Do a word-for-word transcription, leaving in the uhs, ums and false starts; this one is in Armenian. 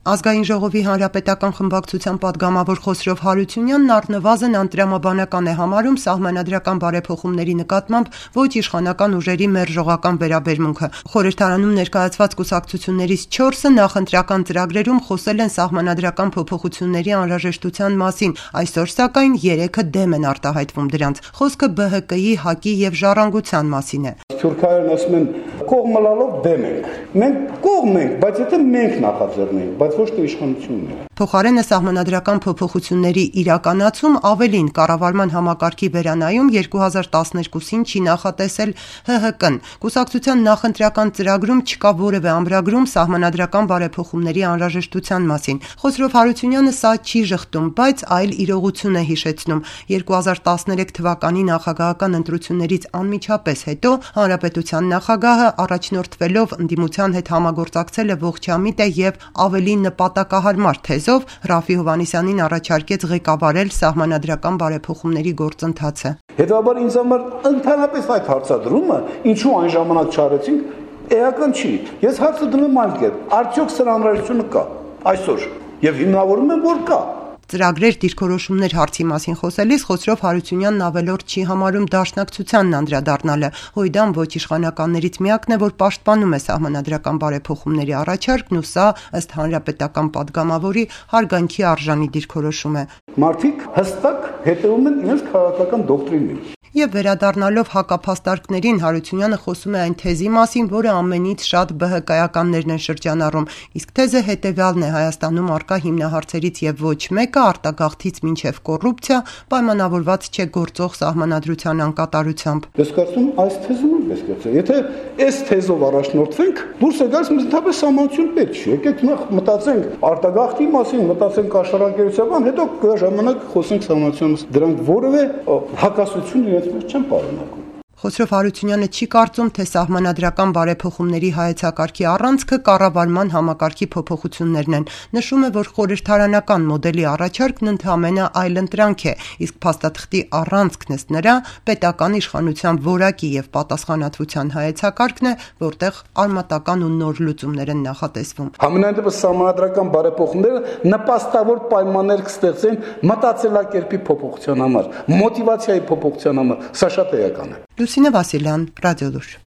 Ազգային ժողովի հանրապետական խմբակցության պատգամավոր Խոսրով Հարությունյանն առնվազն անտրամաբանական է համարում սահմանադրական բարեփոխումների նկատմամբ ոչ իշխանական ուժերի մերժողական վերաբերմունքը։ Խորհրդարանում ներկայացված կուսակցություններից չորսը նախընտրական ծրագրերում խոսել են սահմանադրական փոփոխությունների անհրաժեշտության մասին, այսօր սակայն երեքը դեմ են արտահայտվում դրանց։ Խոսքը B H K-ի, ՀԱԿ-ի եւ Ժառանգության մասին է։ Թուրքայինն ասում են կողմը լալով դեմ ենք։ Մենք կողմ ենք, բայց եթե մենք նախաձեռնենք, բայց ոչ թե իշխանությունները։ Փոխարենը սահմանադրական փոփոխությունների իրականացում ավելին կառավարման համակարգի վերանայում երկու հազար տասներկուսին չի նախատեսել H H K-ն։ Կուսակցության նախընտրական ծրագրում չկա որևէ ամրագրում սահմանադրական բարեփոխումների անհրաժեշտության մասին։ Խոսրով Հարությունյանը սա չի ժխտում, բայց այլ իրողություն է հիշեցնում։ երկու հազար տասներեք թվականի նախագահական ընտրություններից անմիջապես հետո հանրապետության նախագահը առաջնորդվելով ընդդիմության հետ համագործակցել է ողջամիտ է եւ ավելի նպատակահարմար թեզով Ռաֆի Հովհաննիսյանին առաջարկեց ղեկավարել սահմանադրական բարեփոխումների գործընթացը։ Հետաբար ինձ համար ընդհանրապես այդ հարցադրումը ինչու այն ժամանակ չարեցինք էական չի։ Ես հարցը դնում եմ այլ կերպ։ Արդյոք սրա անհրաժեշտությունը կա այսօր եւ հիմնավորում եմ որ կա։ Ծրագրեր դիրքորոշումներ հարցի մասին խոսելիս Խոսրով Հարությունյանն ավելորդ չի համարում դաշնակցությանն անդրադառնալը։ Հույդան ոչ իշխանականներից միակն է, որ պաշտպանում է սահմանադրական բարեփոխումների առաջարկն ու սա ըստ հանրապետական պատգամավորի հարգանքի արժանի դիրքորոշում է։ Մարդիկ հստակ հետևում են իրենց քաղաքական դոկտրինին։ Եվ վերադառնալով հակափաստարկներին Հարությունյանը խոսում է այն թեզի մասին, որը ամենից շատ B H K-ականներն են շրջանառում։ Իսկ թեզը հետևյալն է՝ Հայաստանում առկա հիմնահարցերից եւ ոչ մեկը արտագաղթից մինչեւ կոռուպցիա պայմանավորված չէ գործող սահմանադրության անկատարությամբ։ Ես կարծում եմ այս թեզը նույնպես կերտել։ Եթե այս թեզով առաջնորդվենք, դուրս է գալիս ընդհանրապես սահմանություն պետք չի։ Եկեք նախ մտածենք արտագաղթի մասին, մտածենք աշխարհակերության, հետո կա ժամանակ խոսենք սահմանությունից։ Դրանք որևէ հակասություն չեմ պարունակում։ Խոսրով Հարությունյանը չի կարծում, թե սահմանադրական բարեփոխումների հայեցակարգի առանցքը կառավարման համակարգի փոփոխություններն են։ Նշում է, որ խորհրդարանական մոդելի առաջարկն ընդհանրապես այլընտրանք է, իսկ փաստաթղթի առանցքն ըստ նրա պետական իշխանության որակի եւ պատասխանատվության հայեցակարգն է, որտեղ արմատական ու նոր լուծումներ են նախատեսվում։ Համենայն դեպս սահմանադրական բարեփոխումները նպաստավոր պայմաններ կստեղծեն մտածելակերպի փոփոխության համար, մոտիվացիայի փոփոխության համար, սա շատ էական է։ Լուսինե Վասիլյան, Ռադիոլուր։